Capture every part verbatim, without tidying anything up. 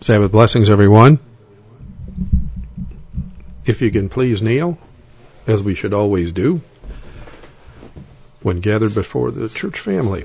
Sabbath blessings, everyone. If you can please kneel, as we should always do, when gathered before the church family.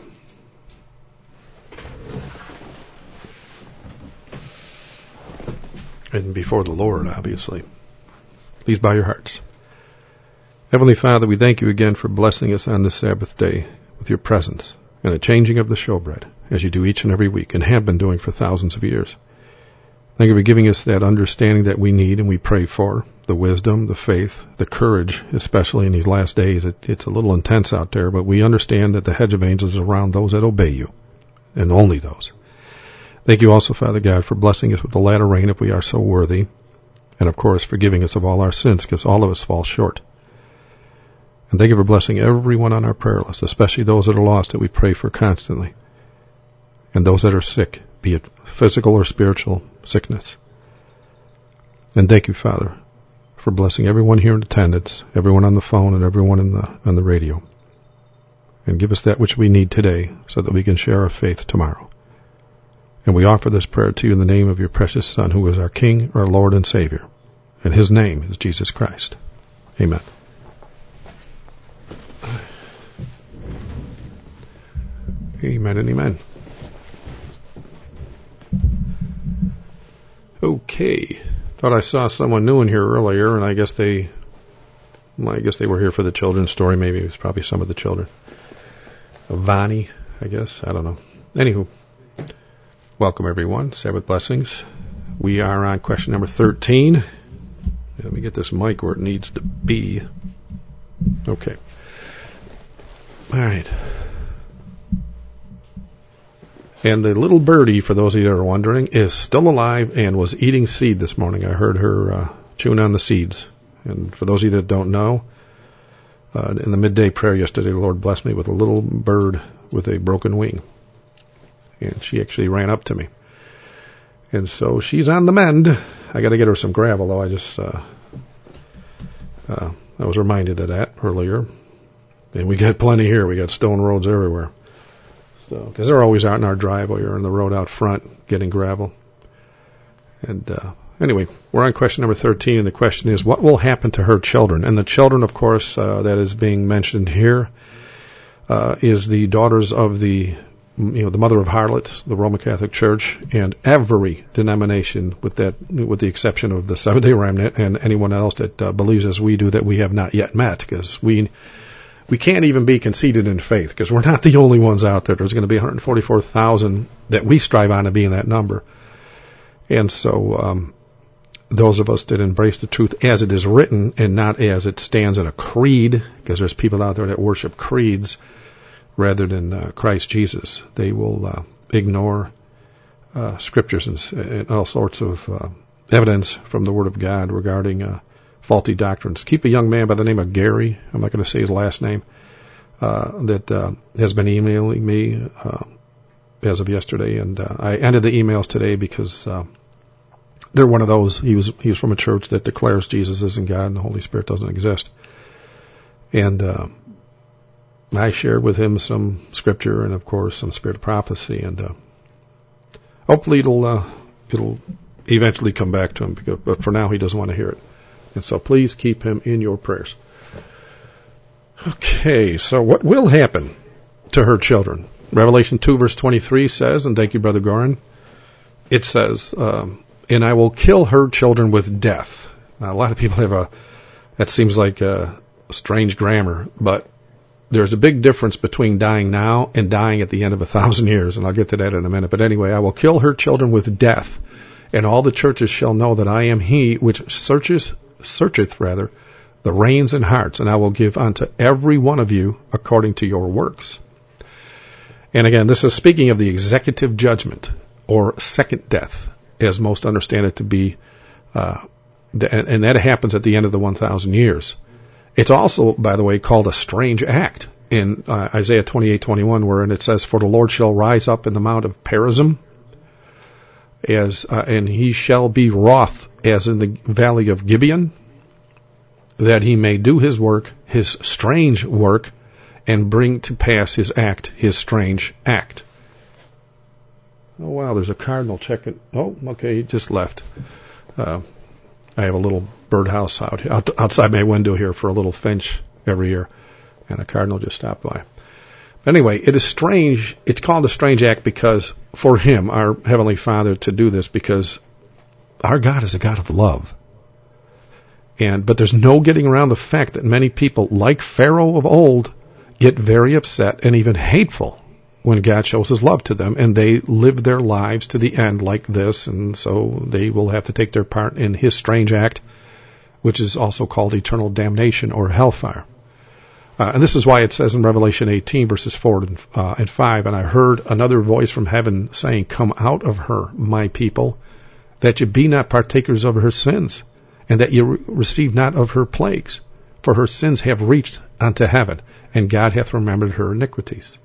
And before the Lord, obviously. Please bow your hearts. Heavenly Father, we thank you again for blessing us on this Sabbath day with your presence and a changing of the showbread, as you do each and every week and have been doing for thousands of years. Thank you for giving us that understanding that we need and we pray for, the wisdom, the faith, the courage, especially in these last days. It, it's a little intense out there, but we understand that the hedge of angels is around those that obey you, and only those. Thank you also, Father God, for blessing us with the latter rain if we are so worthy, and of course forgiving us of all our sins, because all of us fall short. And thank you for blessing everyone on our prayer list, especially those that are lost that we pray for constantly, and those that are sick, be it physical or spiritual sickness. And thank you, Father, for blessing everyone here in attendance, everyone on the phone, and everyone in the, on the radio. And give us that which we need today so that we can share our faith tomorrow. And we offer this prayer to you in the name of your precious Son, who is our King, our Lord, and Savior. And his name is Jesus Christ. Amen. Amen and amen. Okay. Thought I saw someone new in here earlier, and I guess they, well, I guess they were here for the children's story. Maybe it was probably some of the children. Vani, I guess. I don't know. Anywho, welcome everyone. Sabbath blessings. We are on question number thirteen. Let me get this mic where it needs to be. Okay. All right. And the little birdie, for those of you that are wondering, is still alive and was eating seed this morning. I heard her uh, chewing on the seeds. And for those of you that don't know, uh, in the midday prayer yesterday, the Lord blessed me with a little bird with a broken wing. And she actually ran up to me. And so she's on the mend. I got to get her some gravel, though. I just, uh, uh, I was reminded of that earlier. And we got plenty here. We got stone roads everywhere. So, because they're always out in our driveway or in the road out front getting gravel. And uh, anyway, we're on question number thirteen, and the question is, what will happen to her children? And the children, of course, uh, that is being mentioned here uh, is the daughters of the, you know, the mother of harlots, the Roman Catholic Church, and every denomination, with that, with the exception of the Seventh-day Remnant and anyone else that uh, believes as we do that we have not yet met, because we. We can't even be conceited in faith, because we're not the only ones out there. There's going to be one hundred forty-four thousand that we strive on to be in that number. And so um, those of us that embrace the truth as it is written and not as it stands in a creed, because there's people out there that worship creeds rather than uh, Christ Jesus, they will uh, ignore uh, scriptures and, and all sorts of uh, evidence from the Word of God regarding uh, faulty doctrines. Keep a young man by the name of Gary, I'm not going to say his last name, uh, that uh, has been emailing me uh, as of yesterday, and uh, I ended the emails today because uh, they're one of those. He was he was from a church that declares Jesus isn't God and the Holy Spirit doesn't exist. And uh, I shared with him some scripture and, of course, some spirit of prophecy, and uh, hopefully it'll uh, it'll eventually come back to him, because, but for now he doesn't want to hear it. And so please keep him in your prayers. Okay, so what will happen to her children? Revelation two verse twenty-three says, and thank you, Brother Gorin, it says, um, and I will kill her children with death. Now, a lot of people have a, that seems like a strange grammar, but there's a big difference between dying now and dying at the end of a thousand years, and I'll get to that in a minute. But anyway, I will kill her children with death, and all the churches shall know that I am he which searches searcheth rather the reins and hearts, and I will give unto every one of you according to your works. And again, this is speaking of the executive judgment, or second death, as most understand it to be, uh, the, and that happens at the end of the one thousand years. It's also, by the way, called a strange act in uh, Isaiah twenty-eight twenty-one, wherein it says, for the Lord shall rise up in the mount of Perazim, as uh, and he shall be wroth as in the valley of Gibeon, that he may do his work, his strange work, and bring to pass his act, his strange act. Oh, wow, there's a cardinal checking. Oh, okay, he just left. Uh, I have a little birdhouse out, out outside my window here for a little finch every year, and a cardinal just stopped by. Anyway, it is strange. It's called a strange act because for him, our Heavenly Father, to do this, because our God is a God of love. And but there's no getting around the fact that many people, like Pharaoh of old, get very upset and even hateful when God shows his love to them, and they live their lives to the end like this, and so they will have to take their part in his strange act, which is also called eternal damnation or hellfire. Uh, and this is why it says in Revelation eighteen, verses four and, uh, and five, and I heard another voice from heaven saying, come out of her, my people, that ye be not partakers of her sins, and that ye re- receive not of her plagues, for her sins have reached unto heaven, and God hath remembered her iniquities.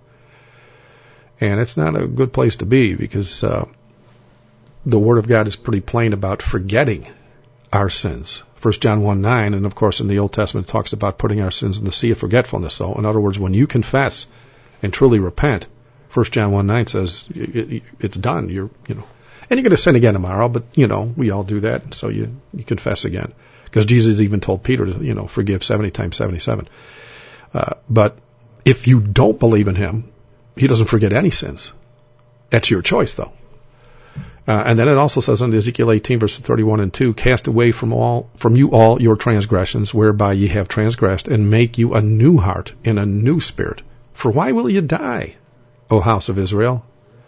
And it's not a good place to be, because uh, the Word of God is pretty plain about forgetting our sins. First John one nine, and of course in the Old Testament it talks about putting our sins in the sea of forgetfulness. So in other words, when you confess and truly repent, First John one nine says it's done. You're, you know, and you're going to sin again tomorrow, but you know we all do that. So you you confess again, because Jesus even told Peter to you know forgive seventy times seventy-seven. Uh, but if you don't believe in him, he doesn't forget any sins. That's your choice, though. Uh, and then it also says in Ezekiel eighteen, verses thirty-one and two, cast away from all from you all your transgressions, whereby ye have transgressed, and make you a new heart and a new spirit. For why will ye die, O house of Israel?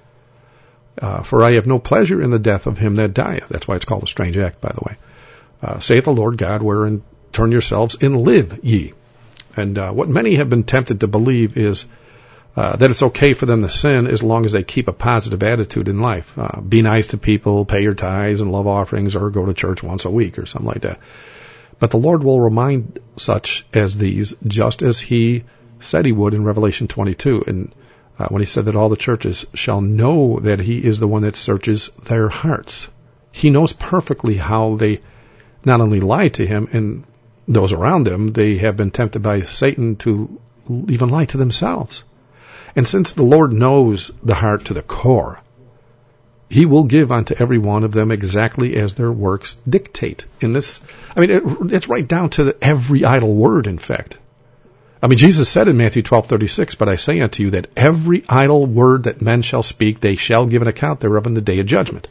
Uh, for I have no pleasure in the death of him that dieth. That's why it's called a strange act, by the way. Uh, saith the Lord God, wherein turn yourselves and live ye. And uh, what many have been tempted to believe is Uh, that it's okay for them to sin as long as they keep a positive attitude in life. Uh, be nice to people, pay your tithes and love offerings, or go to church once a week or something like that. But the Lord will remind such as these, just as he said he would in Revelation twenty-two. And uh, when he said that all the churches shall know that he is the one that searches their hearts. He knows perfectly how they not only lie to him and those around them, they have been tempted by Satan to even lie to themselves. And since the Lord knows the heart to the core, he will give unto every one of them exactly as their works dictate. In this, I mean, it, it's right down to the, every idle word, in fact. I mean, Jesus said in Matthew twelve thirty-six, but I say unto you that every idle word that men shall speak, they shall give an account thereof in the day of judgment.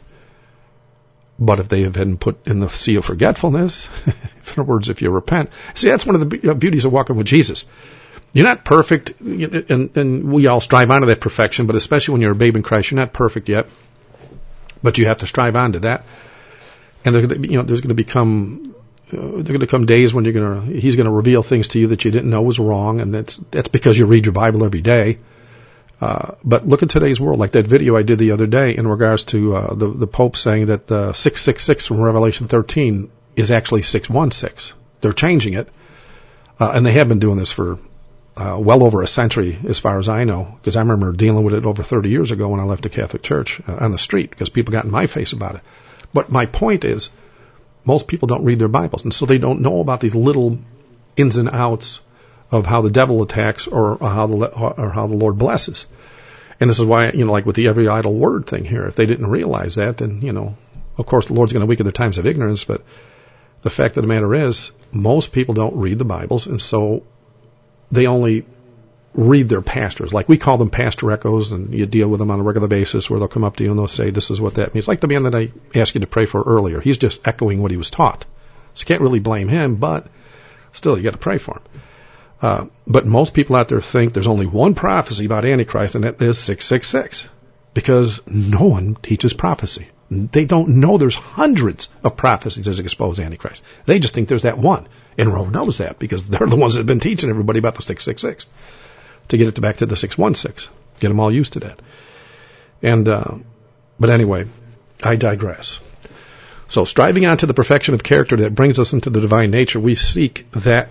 But if they have been put in the sea of forgetfulness, in other words, if you repent, see, that's one of the beauties of walking with Jesus. You're not perfect, and, and we all strive on to that perfection, but especially when you're a babe in Christ, you're not perfect yet, but you have to strive on to that. And there, you know, there's going to become, uh, there are going to come days when you're going to, he's going to reveal things to you that you didn't know was wrong, and that's that's because you read your Bible every day. Uh, but look at today's world, like that video I did the other day in regards to uh, the the Pope saying that uh, six six six from Revelation thirteen is actually six one six. They're changing it, uh, and they have been doing this for Uh, well over a century, as far as I know, because I remember dealing with it over thirty years ago when I left the Catholic Church uh, on the street, because people got in my face about it. But my point is, most people don't read their Bibles, and so they don't know about these little ins and outs of how the devil attacks, or, or how the or how the Lord blesses. And this is why, you know, like with the every idle word thing here, if they didn't realize that, then, you know, of course the Lord's going to weaken their times of ignorance. But the fact of the matter is, most people don't read the Bibles, and so they only read their pastors. Like we call them pastor echoes, and you deal with them on a regular basis where they'll come up to you and they'll say, this is what that means. Like the man that I asked you to pray for earlier. He's just echoing what he was taught. So you can't really blame him, but still, you got to pray for him. Uh, but most people out there think there's only one prophecy about Antichrist, and that is six six six. Because no one teaches prophecy. They don't know there's hundreds of prophecies that expose Antichrist. They just think there's that one. And Rome knows that because they're the ones that have been teaching everybody about the six six six. To get it back to the six one six. Get them all used to that. And, uh, but anyway, I digress. So striving on to the perfection of character that brings us into the divine nature, we seek that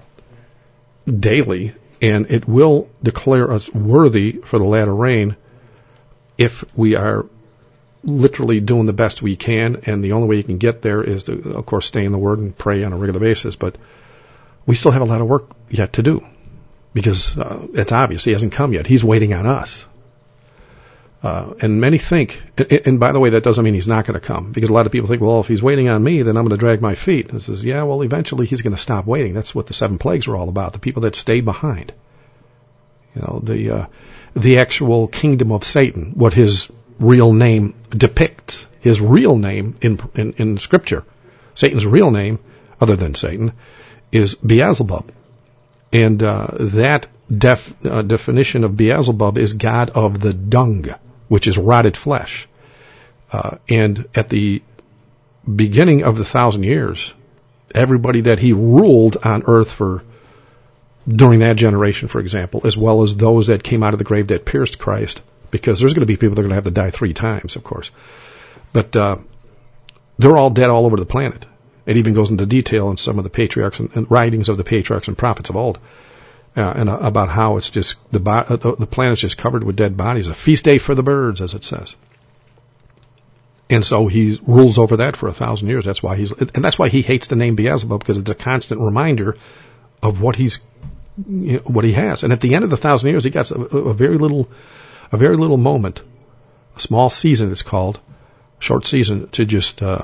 daily, and it will declare us worthy for the latter rain if we are literally doing the best we can. And the only way you can get there is to, of course, stay in the Word and pray on a regular basis. But we still have a lot of work yet to do, because uh, it's obvious he hasn't come yet. He's waiting on us. Uh, and many think, and by the way, that doesn't mean he's not going to come, because a lot of people think, well, if he's waiting on me, then I'm going to drag my feet. And it says, yeah, well, eventually he's going to stop waiting. That's what the seven plagues were all about, the people that stay behind. You know, the, uh, the actual kingdom of Satan, what his real name depicts, his real name in, in, in Scripture. Satan's real name, other than Satan, is Beelzebub. And, uh, that def, uh, definition of Beelzebub is God of the dung, which is rotted flesh. Uh, and at the beginning of the thousand years, everybody that he ruled on earth for, during that generation, for example, as well as those that came out of the grave that pierced Christ, because there's going to be people that are going to have to die three times, of course. But, uh, they're all dead all over the planet. It even goes into detail in some of the patriarchs and, and writings of the patriarchs and prophets of old. Uh, and uh, about how it's just, the, bo- uh, the planet's just covered with dead bodies. A feast day for the birds, as it says. And so he rules over that for a thousand years. That's why he's, and that's why he hates the name Beelzebub, because it's a constant reminder of what he's, you know, what he has. And at the end of the thousand years, he gets a, a very little, a very little moment, a small season it's called, short season, to just, uh,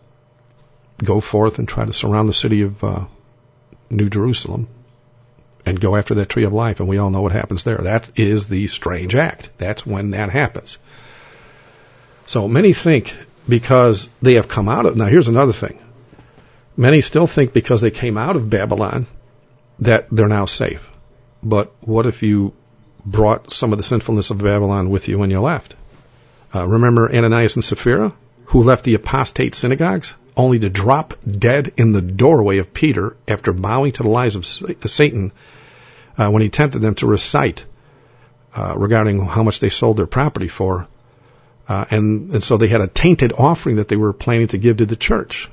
go forth and try to surround the city of, uh, New Jerusalem. And go after that tree of life, and we all know what happens there. That is the strange act. That's when that happens. So many think because they have come out of, now here's another thing. Many still think because they came out of Babylon that they're now safe. But what if you brought some of the sinfulness of Babylon with you when you left? Uh, remember Ananias and Sapphira, who left the apostate synagogues, only to drop dead in the doorway of Peter after bowing to the lies of Satan, uh, when he tempted them to recite uh, regarding how much they sold their property for. Uh, and, and so they had a tainted offering that they were planning to give to the church,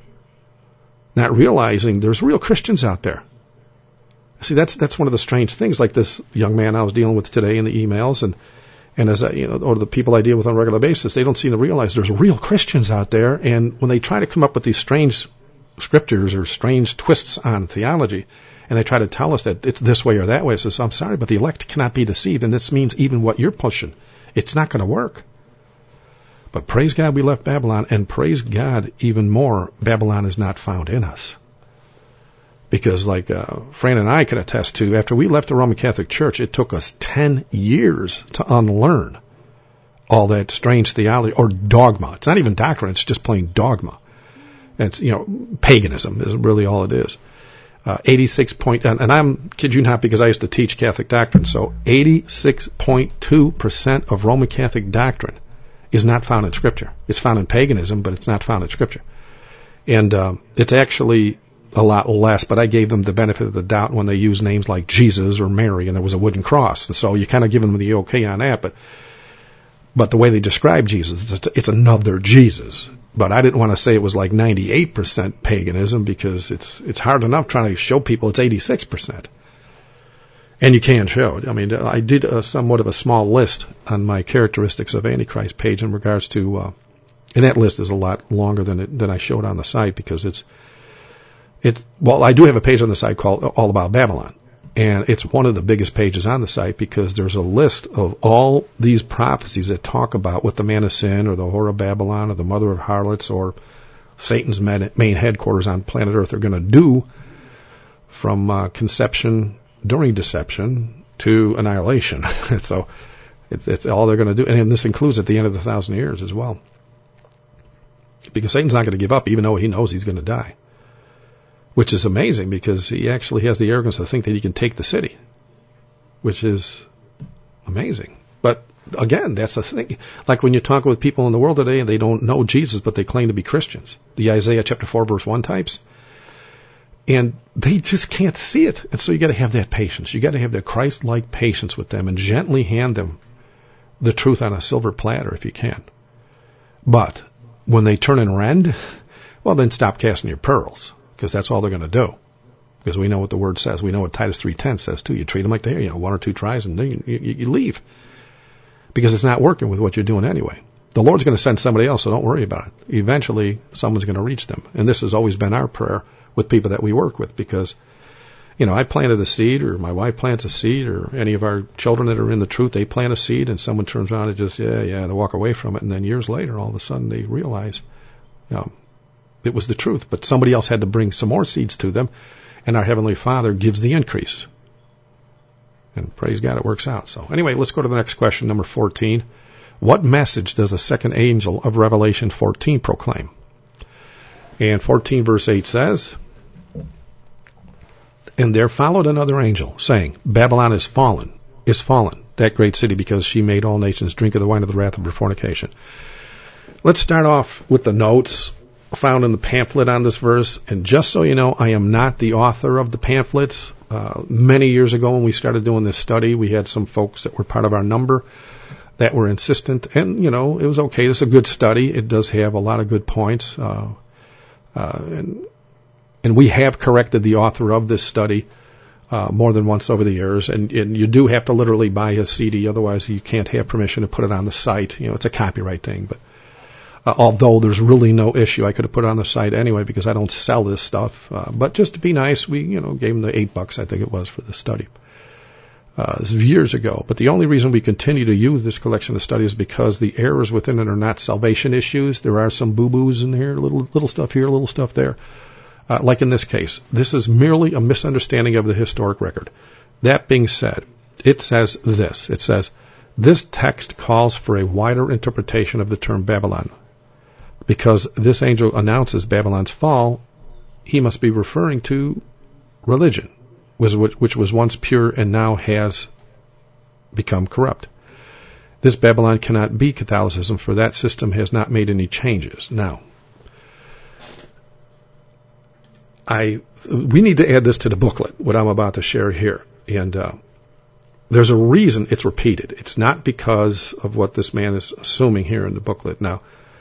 not realizing there's real Christians out there. See, that's that's one of the strange things, like this young man I was dealing with today in the emails, and And as I, you know, or the people I deal with on a regular basis, they don't seem to realize there's real Christians out there. And when they try to come up with these strange scriptures or strange twists on theology, and they try to tell us that it's this way or that way, I says, I'm sorry, but the elect cannot be deceived. And this means even what you're pushing, it's not going to work. But praise God, we left Babylon, and praise God even more, Babylon is not found in us. Because like uh, Fran and I can attest to, after we left the Roman Catholic Church, it took us ten years to unlearn all that strange theology, or dogma. It's not even doctrine, it's just plain dogma. It's, you know, paganism is really all it is. Uh, eighty-six point, and, and I'm, kid you not, because I used to teach Catholic doctrine, so eighty-six point two percent of Roman Catholic doctrine is not found in Scripture. It's found in paganism, but it's not found in Scripture. And um, it's actually a lot less, but I gave them the benefit of the doubt when they used names like Jesus or Mary, and there was a wooden cross. And so you kind of give them the okay on that, but but the way they describe Jesus, it's, it's another Jesus. But I didn't want to say it was like ninety-eight percent paganism, because it's it's hard enough trying to show people it's eighty-six percent. And you can show it. I mean, I did a, somewhat of a small list on my characteristics of Antichrist page in regards to, uh, and that list is a lot longer than it, than I showed on the site, because it's, it, well, I do have a page on the site called All About Babylon. And it's one of the biggest pages on the site, because there's a list of all these prophecies that talk about what the man of sin, or the whore of Babylon, or the mother of harlots, or Satan's main headquarters on planet Earth are going to do from uh, conception during deception to annihilation. So it's, it's all they're going to do. And this includes at the end of the thousand years as well. Because Satan's not going to give up, even though he knows he's going to die. Which is amazing, because he actually has the arrogance to think that he can take the city, which is amazing. But again, that's the thing. Like when you talk with people in the world today and they don't know Jesus, but they claim to be Christians, the Isaiah chapter four verse one types, and they just can't see it. And so you got to have that patience. You got to have that Christ-like patience with them and gently hand them the truth on a silver platter if you can. But when they turn and rend, well, then stop casting your pearls. Because that's all they're going to do. Because we know what the word says. We know what Titus three ten says too. You treat them like they're, you know, one or two tries, and then you, you, you leave. Because it's not working with what you're doing anyway. The Lord's going to send somebody else, so don't worry about it. Eventually, someone's going to reach them. And this has always been our prayer with people that we work with, because You know, I planted a seed, or my wife plants a seed, or any of our children that are in the truth, they plant a seed, and someone turns around and just, yeah, yeah, they walk away from it, and then years later, all of a sudden, they realize um, it was the truth. But somebody else had to bring some more seeds to them, and our Heavenly Father gives the increase. And praise God, it works out. So anyway, let's go to the next question, number fourteen. What message does the second angel of Revelation fourteen proclaim? And fourteen verse eight says, and there followed another angel, saying, Babylon is fallen, is fallen, that great city, because she made all nations drink of the wine of the wrath of her fornication. Let's start off with the notes found in the pamphlet on this verse. And just so you know, I am not the author of the pamphlets. Uh, many years ago when we started doing this study, we had some folks that were part of our number that were insistent. And, you know, it was okay. This is a good study. It does have a lot of good points. Uh, uh, and And we have corrected the author of this study uh, more than once over the years. And, and you do have to literally buy his C D, otherwise you can't have permission to put it on the site. You know, it's a copyright thing. But uh, although there's really no issue, I could have put it on the site anyway because I don't sell this stuff. Uh, but just to be nice, we you know gave him the eight bucks I think it was for the study. Uh, this is years ago. But the only reason we continue to use this collection of studies is because the errors within it are not salvation issues. There are some boo-boos in here, little little stuff here, little stuff there. Uh, like in this case, this is merely a misunderstanding of the historic record. That being said, it says this. It says, this text calls for a wider interpretation of the term Babylon. Because this angel announces Babylon's fall, he must be referring to religion, which was once pure and now has become corrupt. This Babylon cannot be Catholicism, for that system has not made any changes. Now, I we need to add this to the booklet, what I'm about to share here. And uh, there's a reason it's repeated. It's not because of what this man is assuming here in the booklet. Now,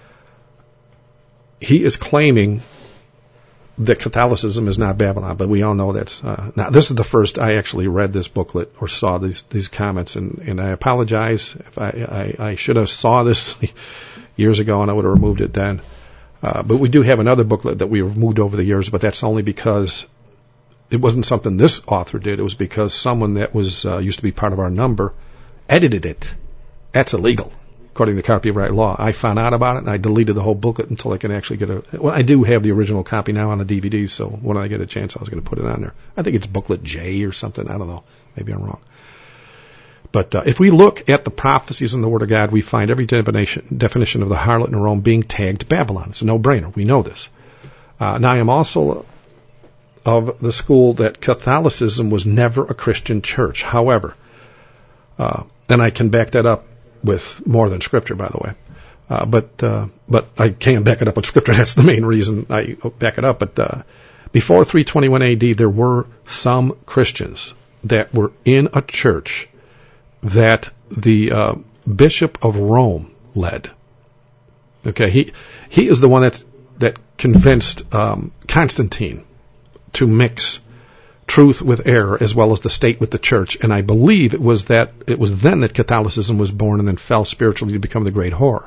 he is claiming that Catholicism is not Babylon, but we all know that's uh, now. This is the first I actually read this booklet or saw these these comments, and, and I apologize if I, I I should have saw this years ago and I would have removed it then. Uh, but we do have another booklet that we removed over the years, but that's only because it wasn't something this author did. It was because someone that was uh, used to be part of our number edited it. That's illegal, according to copyright law. I found out about it, and I deleted the whole booklet until I can actually get a... Well, I do have the original copy now on the D V D, so when I get a chance, I was going to put it on there. I think it's booklet J or something. I don't know. Maybe I'm wrong. But uh, if we look at the prophecies in the Word of God, we find every definition, definition of the harlot in Rome being tagged Babylon. It's a no-brainer. We know this. Uh, now, I am also of the school that Catholicism was never a Christian church. However, uh, and I can back that up with more than Scripture, by the way. Uh, but uh, but I can't back it up with Scripture. That's the main reason I back it up. But uh, before three twenty-one A D, there were some Christians that were in a church that the uh, Bishop of Rome led. Okay, he he is the one that that convinced um, Constantine to mix truth with error as well as the state with the church, and I believe it was that it was then that Catholicism was born and then fell spiritually to become the great whore.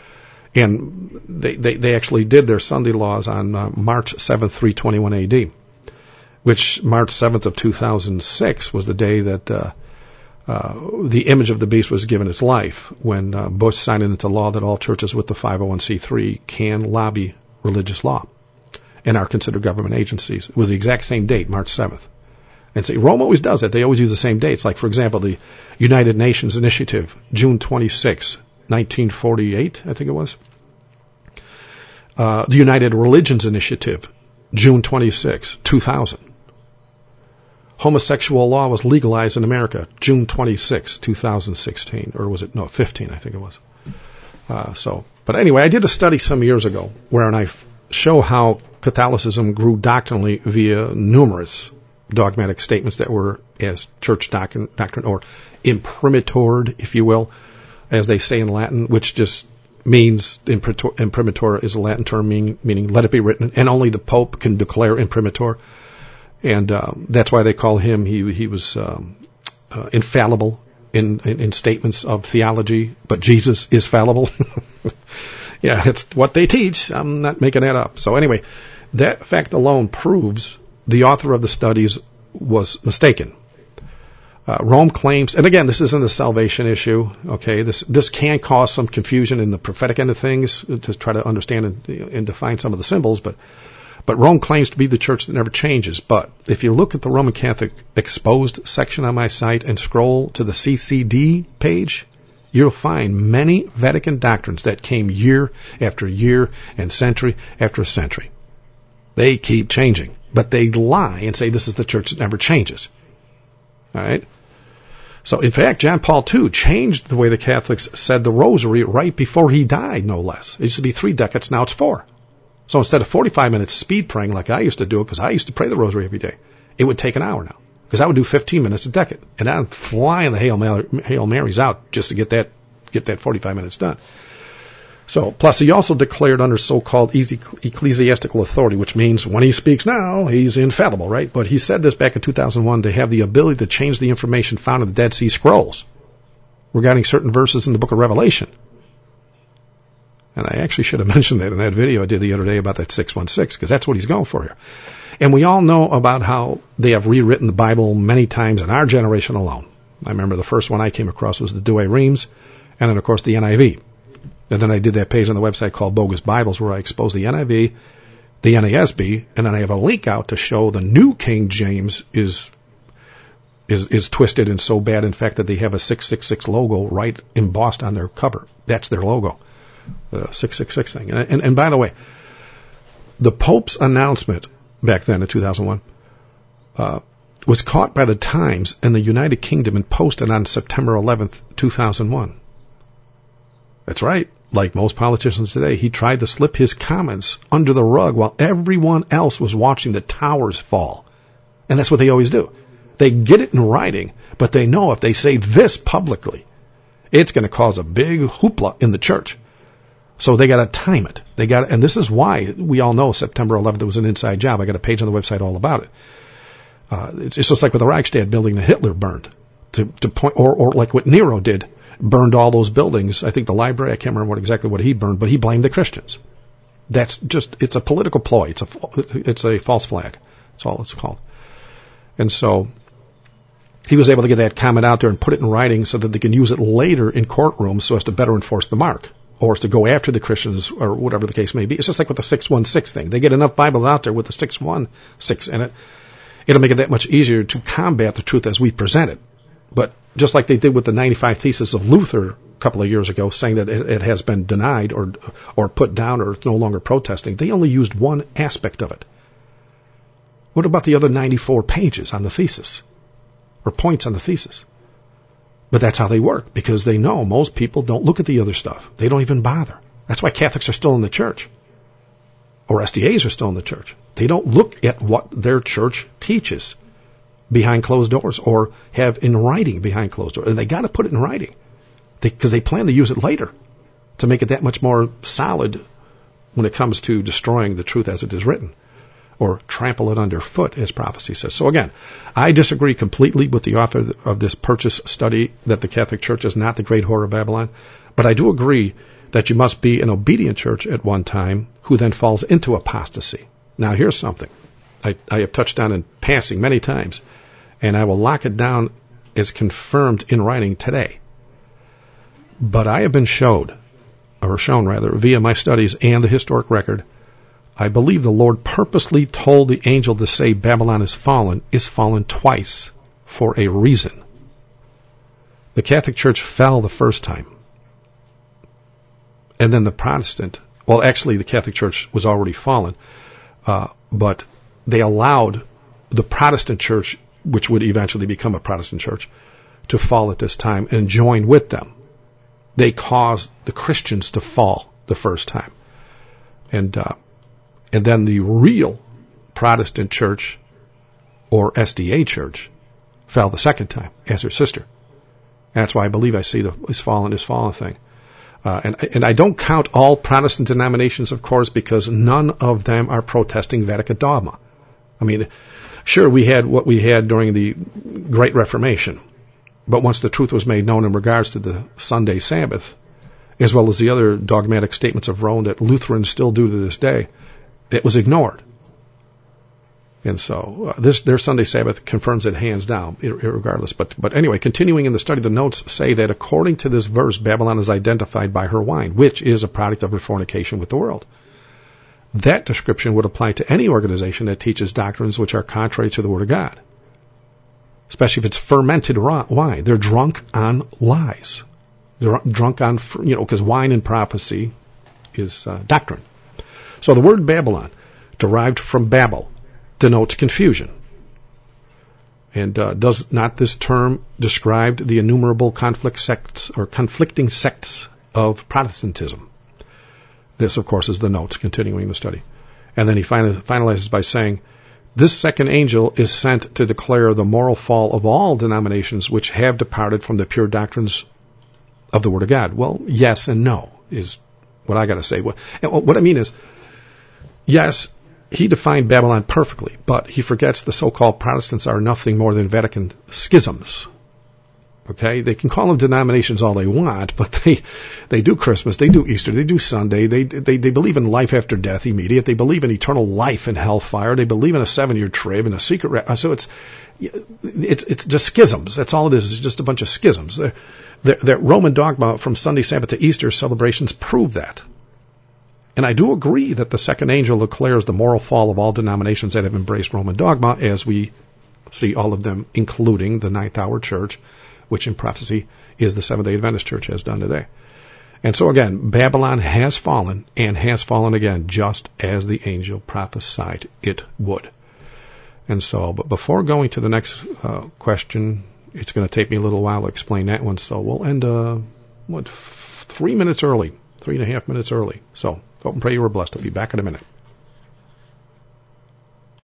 And they they, they actually did their Sunday laws on uh, March seventh, three twenty-one A D, which March seventh of two thousand six was the day that uh, Uh, the image of the beast was given its life when uh, Bush signed it into law that all churches with the five oh one c three can lobby religious law and are considered government agencies. It was the exact same date, March seventh. And see, Rome always does that. They always use the same dates. Like, for example, the United Nations Initiative, June twenty-sixth, nineteen forty-eight, I think it was. Uh, the United Religions Initiative, June twenty-sixth, two thousand. Homosexual law was legalized in America, June twenty-sixth, two thousand sixteen, or was it, no, fifteen, I think it was. Uh, so, but anyway, I did a study some years ago wherein I f- show how Catholicism grew doctrinally via numerous dogmatic statements that were as church doctrine, doctrine or imprimatur, if you will, as they say in Latin, which just means imprimatur, imprimatur is a Latin term meaning, meaning let it be written, and only the Pope can declare imprimatur. And uh, that's why they call him, he he was um, uh, infallible in, in, in statements of theology, but Jesus is fallible. Yeah, it's what they teach. I'm not making that up. So anyway, that fact alone proves the author of the studies was mistaken. Uh, Rome claims, and again, this isn't a salvation issue, okay? This this can cause some confusion in the prophetic end of things to try to understand and, and define some of the symbols, but but Rome claims to be the church that never changes. But if you look at the Roman Catholic Exposed section on my site and scroll to the C C D page, you'll find many Vatican doctrines that came year after year and century after century. They keep changing, but they lie and say this is the church that never changes. All right? So, in fact, John Paul the Second changed the way the Catholics said the rosary right before he died, no less. It used to be three decades, now it's four. So instead of forty-five minutes speed praying like I used to do it, because I used to pray the rosary every day, it would take an hour now. Because I would do fifteen minutes a decade. And I'm flying the Hail, Mary, Hail Marys out just to get that get that forty-five minutes done. So, plus he also declared under so-called ecclesiastical authority, which means when he speaks now, he's infallible, right? But he said this back in two thousand one, to have the ability to change the information found in the Dead Sea Scrolls regarding certain verses in the book of Revelation. And I actually should have mentioned that in that video I did the other day about that six one six, because that's what he's going for here. And we all know about how they have rewritten the Bible many times in our generation alone. I remember the first one I came across was the Douay Rheims, and then, of course, the N I V. And then I did that page on the website called Bogus Bibles, where I expose the N I V, the N A S B, and then I have a link out to show the New King James is is is twisted and so bad, in fact, that they have a six six six logo right embossed on their cover. That's their logo, the six six six thing. And, and, and by the way, the Pope's announcement back then in two thousand one uh, was caught by the Times in the United Kingdom and posted on September eleventh, two thousand one. That's right. Like most politicians today, he tried to slip his comments under the rug while everyone else was watching the towers fall. And that's what they always do. They get it in writing, but they know if they say this publicly, it's going to cause a big hoopla in the church. So they got to time it. They got, and this is why we all know September eleventh was an inside job. I got a page on the website all about it. Uh, it's just like with the Reichstag building that Hitler burned, to to point, or or like what Nero did. Burned all those buildings. I think the library, I can't remember what exactly what he burned, but he blamed the Christians. That's just, it's a political ploy. It's a, it's a false flag. That's all it's called. And so he was able to get that comment out there and put it in writing so that they can use it later in courtrooms so as to better enforce the mark, or to go after the Christians, or whatever the case may be. It's just like with the six one six thing. They get enough Bibles out there with the six one six in it, it'll make it that much easier to combat the truth as we present it. But just like they did with the ninety-five Thesis of Luther a couple of years ago, saying that it, it has been denied or or put down, or it's no longer protesting, they only used one aspect of it. What about the other ninety-four pages on the thesis, or points on the thesis? But that's how they work, because they know most people don't look at the other stuff. They don't even bother. That's why Catholics are still in the church, or S D As are still in the church. They don't look at what their church teaches behind closed doors, or have in writing behind closed doors. And they got to put it in writing, because they, they plan to use it later to make it that much more solid when it comes to destroying the truth as it is written, or trample it underfoot, as prophecy says. So again, I disagree completely with the author of this Purchase study that the Catholic Church is not the great whore of Babylon, but I do agree that you must be an obedient church at one time who then falls into apostasy. Now here's something I, I have touched on in passing many times, and I will lock it down as confirmed in writing today. But I have been showed, or shown rather, via my studies and the historic record, I believe the Lord purposely told the angel to say Babylon is fallen, is fallen twice for a reason. The Catholic Church fell the first time. And then the Protestant, well, actually the Catholic Church was already fallen, uh, but they allowed the Protestant Church, which would eventually become a Protestant church, to fall at this time and join with them. They caused the Christians to fall the first time. And, uh, and then the real Protestant church, or S D A church, fell the second time as her sister. And that's why I believe I see the is fallen, is fallen thing. Uh, and, and I don't count all Protestant denominations, of course, because none of them are protesting Vatican dogma. I mean, sure, we had what we had during the Great Reformation, but once the truth was made known in regards to the Sunday Sabbath, as well as the other dogmatic statements of Rome that Lutherans still do to this day, it was ignored. And so uh, this their Sunday Sabbath confirms it hands down, regardless. But but anyway, continuing in the study, the notes say that according to this verse, Babylon is identified by her wine, which is a product of her fornication with the world. That description would apply to any organization that teaches doctrines which are contrary to the Word of God, especially if it's fermented wine. They're drunk on lies. They're drunk on, you know, because wine in prophecy is uh, doctrine. So the word Babylon, derived from Babel, denotes confusion. And uh, does not this term describe the innumerable conflict sects or conflicting sects of Protestantism? This, of course, is the notes continuing the study. And then he finally finalizes by saying, this second angel is sent to declare the moral fall of all denominations which have departed from the pure doctrines of the Word of God. Well, yes and no is what I got to say. What, what I mean is, yes, he defined Babylon perfectly, but he forgets the so-called Protestants are nothing more than Vatican schisms. Okay? They can call them denominations all they want, but they they do Christmas, they do Easter, they do Sunday, they they they believe in life after death immediate, they believe in eternal life and hellfire, they believe in a seven-year trib and a secret... Ra- so it's, it's it's just schisms. That's all it is. It's just a bunch of schisms. The, the, the Roman dogma from Sunday Sabbath to Easter celebrations prove that. And I do agree that the second angel declares the moral fall of all denominations that have embraced Roman dogma, as we see all of them, including the Ninth Hour Church, which in prophecy is the Seventh-day Adventist Church has done today. And so again, Babylon has fallen and has fallen again, just as the angel prophesied it would. And so, but before going to the next uh, question, it's going to take me a little while to explain that one. So we'll end, uh, what, three minutes early, three and a half minutes early. So hope and pray you were blessed. I'll be back in a minute.